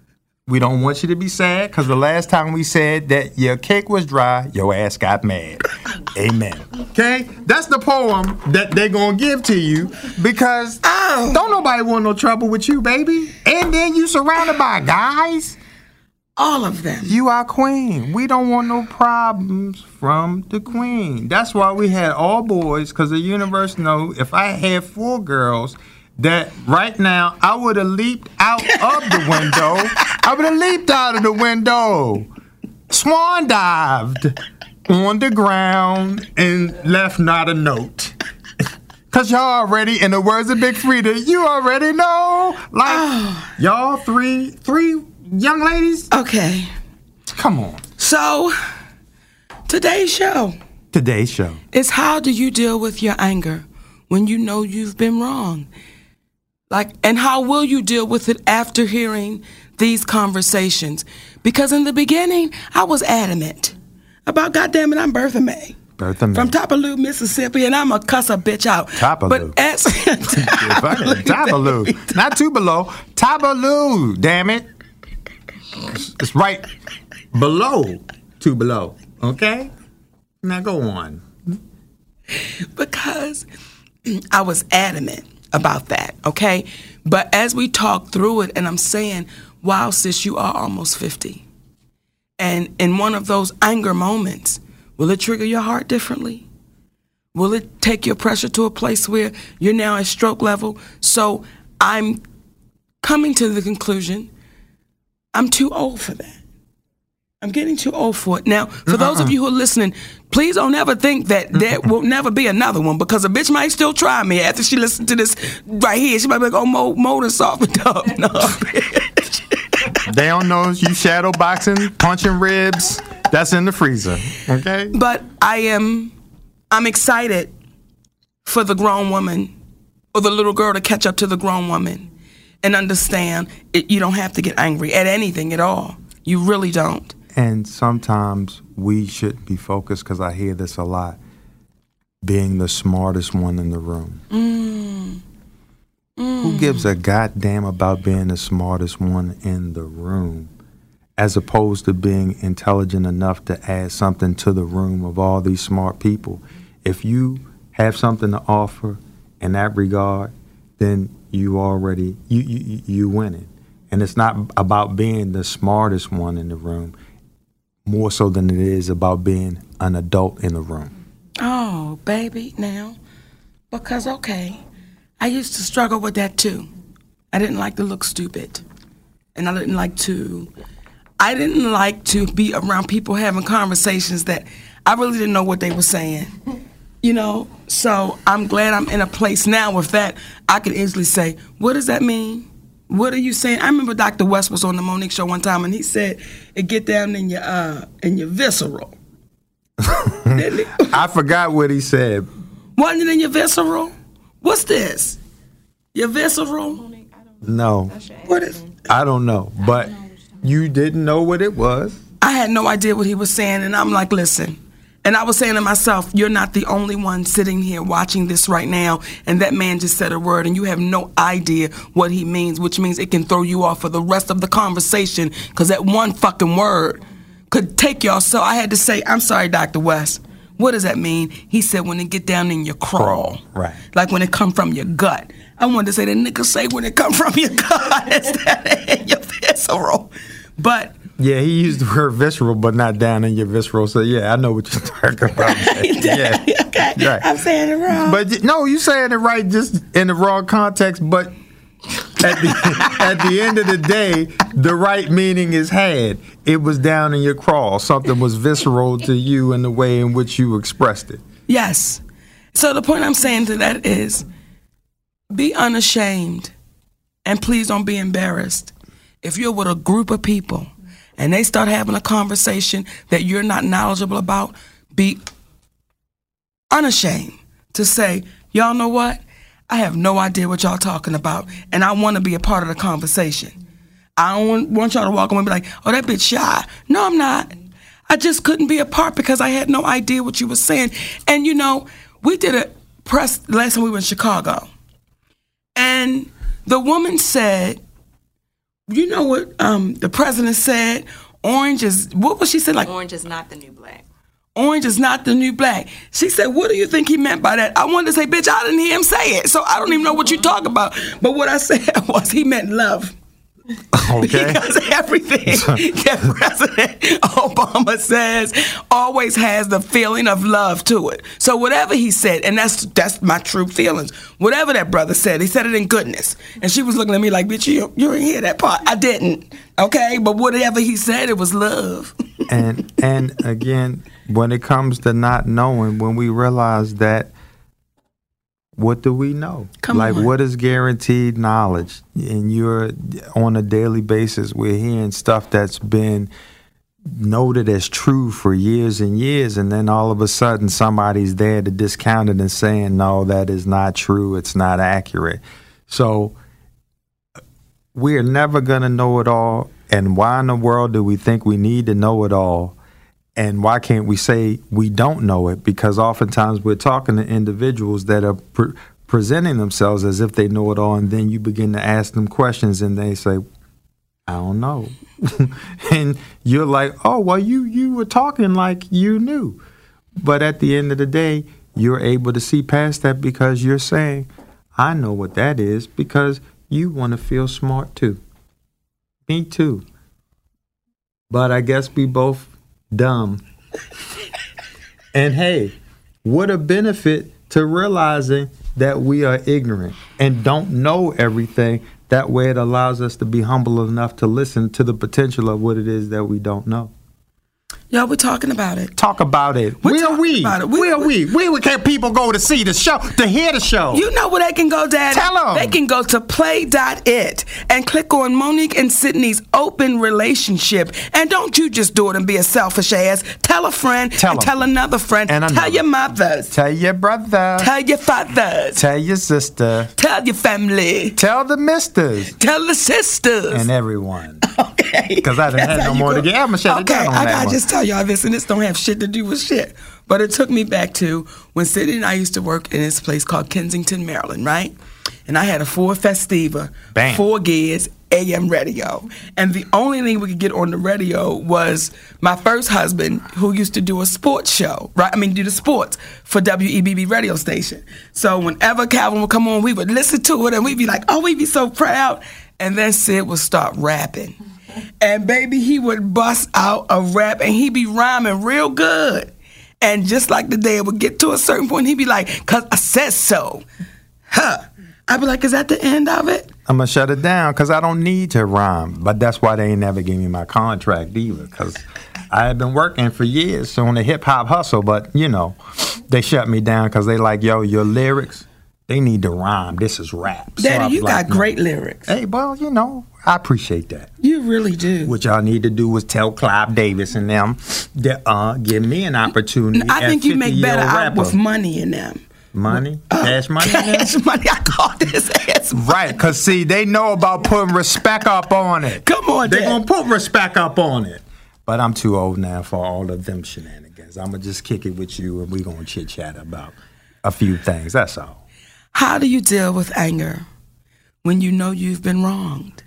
We don't want you to be sad because the last time we said that your cake was dry, your ass got mad. Amen. Okay? That's the poem that they're going to give to you because oh. don't nobody want no trouble with you, baby. And then you surrounded by guys. All of them. You are queen. We don't want no problems from the queen. That's why we had all boys because the universe know if I had four girls, that right now I would have leaped out of the window. I would have leaped out of the window, swan dived on the ground, and left not a note. Cause y'all already, in the words of Big Frida, you already know. Like oh. y'all three, three young ladies. Okay, come on. So today's show. Today's show is how do you deal with your anger when you know you've been wrong? Like, and how will you deal with it after hearing these conversations? Because in the beginning, I was adamant about, goddamn it, I'm Bertha May. Bertha May. From Tupelo, Mississippi, and I'm a cuss a bitch out. Tupelo. But as Tupelo. Not too below. Tupelo, damn it. It's right below two below. Okay? Now go on. Because I was adamant about that, okay? But as we talk through it, and I'm saying, wow, sis, you are almost fifty. And in one of those anger moments, will it trigger your heart differently? Will it take your pressure to a place where you're now at stroke level? So I'm coming to the conclusion, I'm too old for that. I'm getting too old for it. Now, for uh-uh. those of you who are listening, please don't ever think that there will never be another one because a bitch might still try me after she listens to this right here. She might be like, oh, Mo, Mo done softened up. No, bitch. They don't know you shadow boxing, punching ribs. That's in the freezer, okay? But I am, I'm excited for the grown woman or the little girl to catch up to the grown woman and understand it, you don't have to get angry at anything at all. You really don't. And sometimes we shouldn't be focused, because I hear this a lot, being the smartest one in the room. Mm. Mm. Who gives a goddamn about being the smartest one in the room, as opposed to being intelligent enough to add something to the room of all these smart people? If you have something to offer in that regard, then you already, you you, you winning. And it's not about being the smartest one in the room, more so than it is about being an adult in the room. Oh, baby, now. Because, okay, I used to struggle with that too. I didn't like to look stupid. And I didn't like to, I didn't like to be around people having conversations that I really didn't know what they were saying. You know, so I'm glad I'm in a place now with that. I could easily say, what does that mean? What are you saying? I remember Doctor West was on the Monique show one time, and he said it get down in your uh, in your visceral. I forgot what he said. Wasn't it in your visceral? What's this? Your visceral? No. What is? I don't know, but you didn't know what it was. I had no idea what he was saying, and I'm like, listen. And I was saying to myself, you're not the only one sitting here watching this right now, and that man just said a word, and you have no idea what he means, which means it can throw you off for the rest of the conversation, because that one fucking word could take y'all. So I had to say, I'm sorry, Doctor West. What does that mean? He said, when it get down in your crawl. Right. Like when it come from your gut. I wanted to say, the nigga say when it come from your gut instead of your visceral. But... yeah, he used the word visceral, but not down in your visceral. So, yeah, I know what you're talking about. Yeah. Okay, right. I'm saying it wrong. But, no, you're saying it right, just in the wrong context. But at the, at the end of the day, the right meaning is had. It was down in your crawl. Something was visceral to you in the way in which you expressed it. Yes. So the point I'm saying to that is, be unashamed, and please don't be embarrassed. If you're with a group of people and they start having a conversation that you're not knowledgeable about, be unashamed to say, y'all know what? I have no idea what y'all talking about, and I want to be a part of the conversation. I don't want, want y'all to walk away and be like, oh, that bitch shy. No, I'm not. I just couldn't be a part because I had no idea what you were saying. And, you know, we did a press last time we were in Chicago, and the woman said, you know what um, the president said? Orange is, what was she said? Like, orange is not the new black. Orange is not the new black. She said, what do you think he meant by that? I wanted to say, bitch, I didn't hear him say it. So I don't even know what you talk about. But what I said was he meant love. Okay. Because everything that President Obama says always has the feeling of love to it. So whatever he said, and that's that's my true feelings, whatever that brother said, he said it in goodness. And she was looking at me like, bitch, you, you didn't hear that part. I didn't. Okay? But whatever he said, it was love. and and again, when it comes to not knowing, when we realize that, what do we know? Come like, on. what is guaranteed knowledge? And you're on a daily basis, we're hearing stuff that's been noted as true for years and years, and then all of a sudden somebody's there to discount it and saying, no, that is not true, it's not accurate. So we're never going to know it all. And why in the world do we think we need to know it all? And why can't we say we don't know it? Because oftentimes we're talking to individuals that are pre- presenting themselves as if they know it all, and then you begin to ask them questions, and they say, I don't know. And you're like, oh, well, you, you were talking like you knew. But at the end of the day, you're able to see past that because you're saying, I know what that is, because you want to feel smart too. Me too. But I guess we both dumb. And hey, what a benefit to realizing that we are ignorant and don't know everything. That way it allows us to be humble enough to listen to the potential of what it is that we don't know. Y'all, we're talking about it. Talk about it. We're Where are talking we? about it. We- Where are we? Where can people go to see the show, to hear the show? You know where they can go, Daddy? Tell 'em. They can go to play dot it and click on Monique and Sydney's open relationship. And don't you just do it and be a selfish ass. Tell a friend Tell and 'em. tell another friend. And Tell another. your mothers. Tell your brother. Tell your fathers. Tell your sister. Tell your family. Tell the misters. Tell the sisters. And everyone. Okay. Because I done That's had how no you more go. to get. I'm going to shut it Okay, down on I that gotta one. just tell y'all this, and this don't have shit to do with shit. But it took me back to when Sidney and I used to work in this place called Kensington, Maryland, right? And I had a Ford Festiva, Bam. four gears, A M radio. And the only thing we could get on the radio was my first husband, who used to do a sports show, right? I mean, do the sports for W E B B radio station. So whenever Calvin would come on, we would listen to it, and we'd be like, oh, we'd be so proud. And then Sid would start rapping. And baby, he would bust out a rap, and he'd be rhyming real good. And just like the day it would get to a certain point, he'd be like, cause I said so. Huh. I'd be like, is that the end of it? I'm going to shut it down because I don't need to rhyme. But that's why they ain't never gave me my contract either, because I had been working for years on the hip-hop hustle. But, you know, they shut me down because they like, yo, your lyrics, they need to rhyme. This is rap. So I Daddy, was you like, got great lyrics. Hey, well, you know, I appreciate that. You really do. What y'all need to do is tell Clive Davis and them that uh, give me an opportunity. I think as you make better fifty-year-old out rapper. with money in them. Money? Cash money? in there? Cash money. I call this ass money. Right, because, see, they know about putting respect up on it. Come on, They're Dad. going to put respect up on it. But I'm too old now for all of them shenanigans. I'm going to just kick it with you, and we're going to chit-chat about a few things. That's all. How do you deal with anger when you know you've been wronged?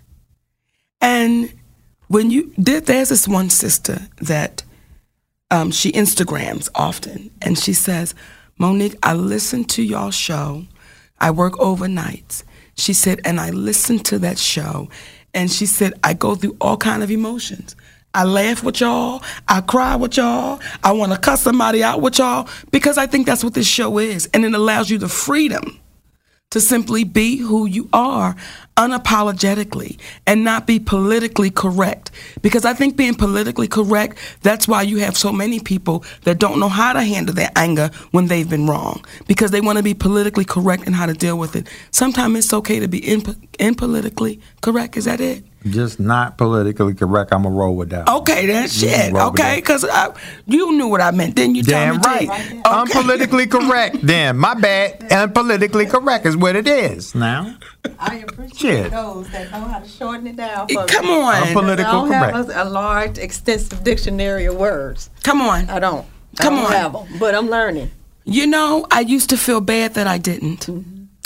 And when you did, there's this one sister that um, she Instagrams often, and she says, Monique, I listen to y'all show. I work overnights. She said, and I listen to that show, and she said, I go through all kind of emotions. I laugh with y'all. I cry with y'all. I want to cuss somebody out with y'all because I think that's what this show is, and it allows you the freedom to simply be who you are unapologetically and not be politically correct. Because I think being politically correct, that's why you have so many people that don't know how to handle their anger when they've been wrong, because they want to be politically correct and how to deal with it. Sometimes it's okay to be imp- impolitically correct. Is that it? Just not politically correct. I'm going to roll with that. Okay, then shit. roll with Okay, that. because you knew what I meant. Didn't you tell Damn me? right. Right. I'm politically correct. Then my bad. And politically correct is what it is. Now, I appreciate Shit. those that know how to shorten it down for Come me. on. I'm I political don't correct. have a, a large, extensive dictionary of words. Come on. I don't. Come I don't on. have them, but I'm learning. You know, I used to feel bad that I didn't.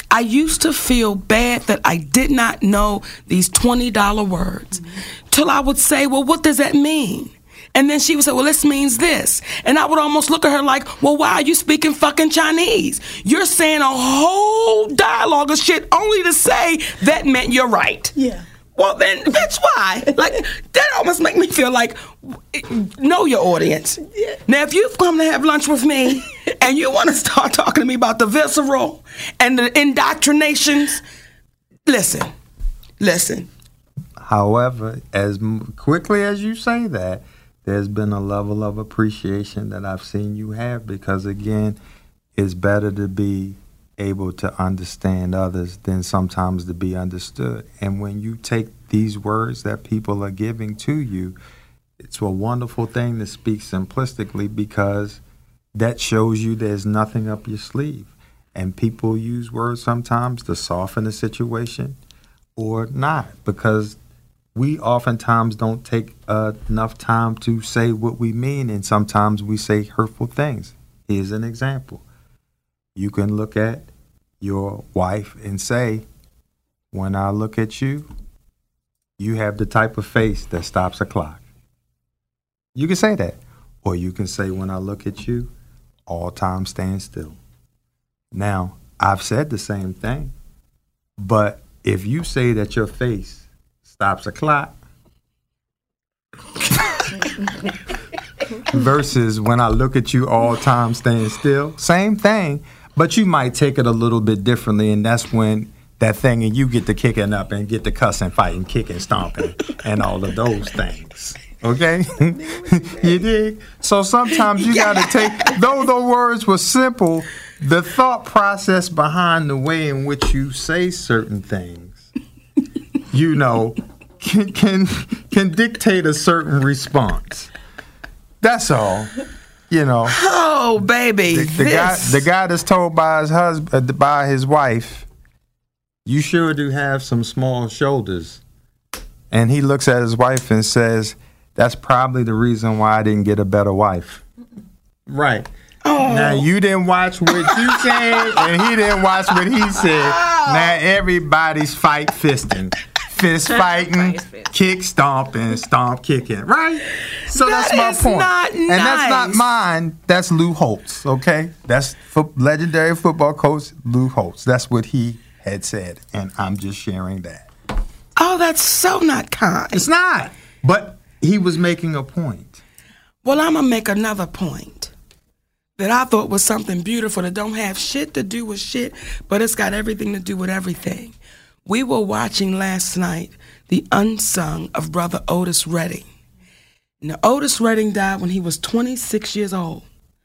I used to feel bad that I did not know these twenty dollar words. Mm-hmm. Till I would say, well, what does that mean? And then she would say, well, this means this. And I would almost look at her like, well, why are you speaking fucking Chinese? You're saying a whole dialogue of shit only to say that meant you're right. Yeah. Well, then, bitch, why? Like, that almost make me feel like, know your audience. Yeah. Now, if you've come to have lunch with me and you want to start talking to me about the visceral and the indoctrinations, listen, listen. However, as quickly as you say that, there's been a level of appreciation that I've seen you have because, again, it's better to be able to understand others than sometimes to be understood. And when you take these words that people are giving to you, it's a wonderful thing to speak simplistically because that shows you there's nothing up your sleeve. And people use words sometimes to soften a situation or not because we oftentimes don't take uh, enough time to say what we mean, and sometimes we say hurtful things. Here's an example. You can look at your wife and say, when I look at you, you have the type of face that stops a clock. You can say that. Or you can say, when I look at you, all time stands still. Now, I've said the same thing, but if you say that your face stops a clock versus when I look at you, all time stands still, same thing. But you might take it a little bit differently, and that's when that thing and you get to kicking up and get to cussing, fighting, kicking, stomping, and all of those things. Okay? You dig? So sometimes you got to take, though the words were simple, the thought process behind the way in which you say certain things, you know, can can, can dictate a certain response. That's all. You know, oh baby, the, the guy, the guy that's told by his husband, by his wife, you sure do have some small shoulders, and he looks at his wife and says, "That's probably the reason why I didn't get a better wife." Right. Oh. Now you didn't watch what you said, and he didn't watch what he said. Now everybody's fight fisting. Fist fighting, kick stomping, stomp kicking, right? So that that's my point. Not and nice. that's not mine. That's Lou Holtz, okay? That's fo- legendary football coach Lou Holtz. That's what he had said, and I'm just sharing that. Oh, that's so not kind. It's not, but he was making a point. Well, I'm going to make another point that I thought was something beautiful that don't have shit to do with shit, but it's got everything to do with everything. We were watching last night the unsung of Brother Otis Redding. Now, Otis Redding died when he was twenty-six years old.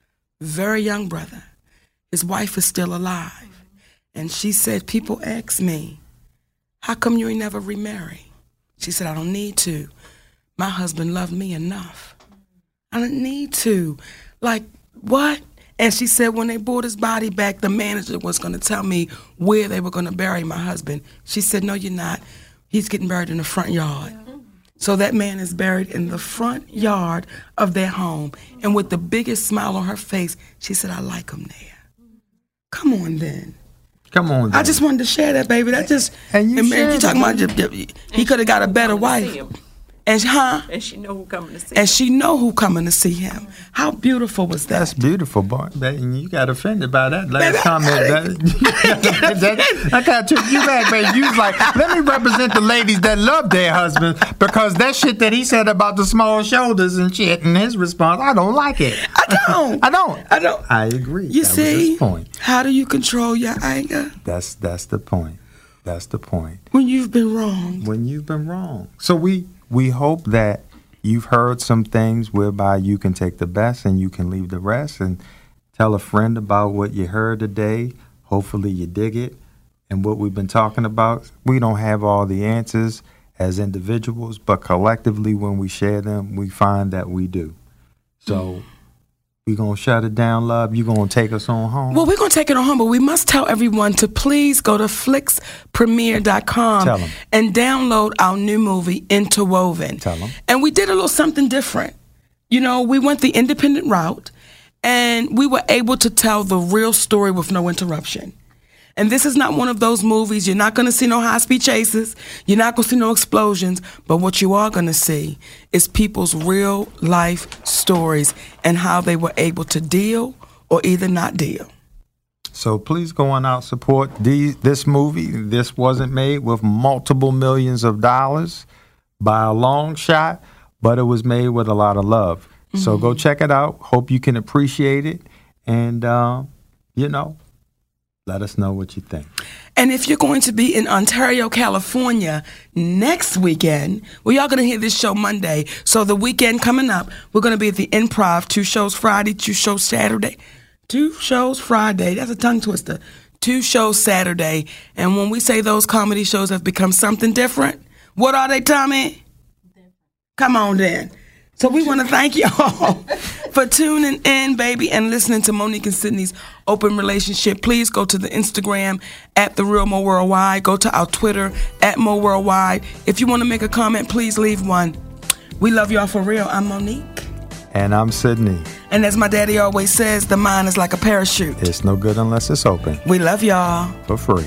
Very young brother. His wife is still alive. And she said, people ask me, how come you ain't never remarry? She said, I don't need to. My husband loved me enough. I don't need to. Like, what? And she said when they brought his body back, the manager was going to tell me where they were going to bury my husband. She said, no, you're not. He's getting buried in the front yard. So that man is buried in the front yard of their home. And with the biggest smile on her face, she said, I like him there. Come on, then. Come on, then. I just wanted to share that, baby. That just, and you, and man, you talking about, he could have got a better wife. And huh? And she know who coming to see and him. And she know who coming to see him. How beautiful was that? That's beautiful, boy. And you got offended by that last baby, comment. That, that, that kind of took you back, baby. You was like, let me represent the ladies that love their husbands because that shit that he said about the small shoulders and shit and his response, I don't like it. I don't. I don't. I don't. I agree. You that see? was his point. How do you control your anger? That's that's the point. That's the point. When you've been wrong. When you've been wrong. So we we hope that you've heard some things whereby you can take the best and you can leave the rest, and tell a friend about what you heard today. Hopefully you dig it. And what we've been talking about, we don't have all the answers as individuals, but collectively when we share them, we find that we do. So mm. we going to shut it down, love? You going to take us on home? Well, we're going to take it on home, but we must tell everyone to please go to flix premiere dot com and download our new movie, Interwoven. Tell them. And we did a little something different. You know, we went the independent route, and we were able to tell the real story with no interruption. And this is not one of those movies. You're not going to see no high-speed chases. You're not going to see no explosions. But what you are going to see is people's real-life stories and how they were able to deal or either not deal. So please go on out, support these, this movie. This wasn't made with multiple millions of dollars by a long shot, but it was made with a lot of love. Mm-hmm. So go check it out. Hope you can appreciate it. And, uh, you know, let us know what you think. And if you're going to be in Ontario, California next weekend, well, y'all going to hear this show Monday. So the weekend coming up, we're going to be at the Improv, two shows Friday, two shows Saturday. Two shows Friday. That's a tongue twister. Two shows Saturday. And when we say those comedy shows have become something different, what are they, Tommy? Different. Come on, then. So we want to thank y'all for tuning in, baby, and listening to Monique and Sydney's Open Relationship. Please go to the Instagram at The Real Mo Worldwide. Go to our Twitter at Mo Worldwide. If you want to make a comment, please leave one. We love y'all for real. I'm Monique. And I'm Sydney. And as my daddy always says, the mind is like a parachute. It's no good unless it's open. We love y'all. For free.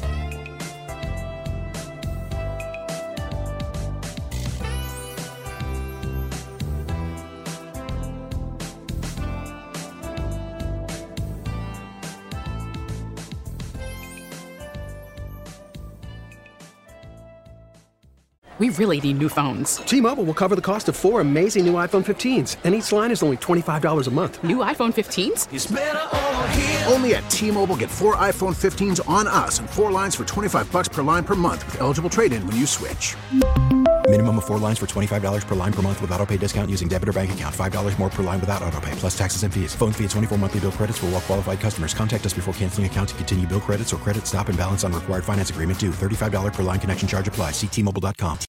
We really need new phones. T-Mobile will cover the cost of four amazing new iPhone fifteens, and each line is only twenty-five dollars a month. New iPhone fifteens? It's better over here. Only at T-Mobile, get four iPhone fifteens on us and four lines for twenty-five bucks per line per month with eligible trade-in when you switch. Minimum of four lines for twenty-five dollars per line per month with autopay discount using debit or bank account. five dollars more per line without autopay, plus taxes and fees. Phone fee at twenty-four monthly bill credits for well-qualified customers. Contact us before canceling account to continue bill credits or credit stop and balance on required finance agreement due. thirty-five dollars per line connection charge applies. See T Mobile dot com.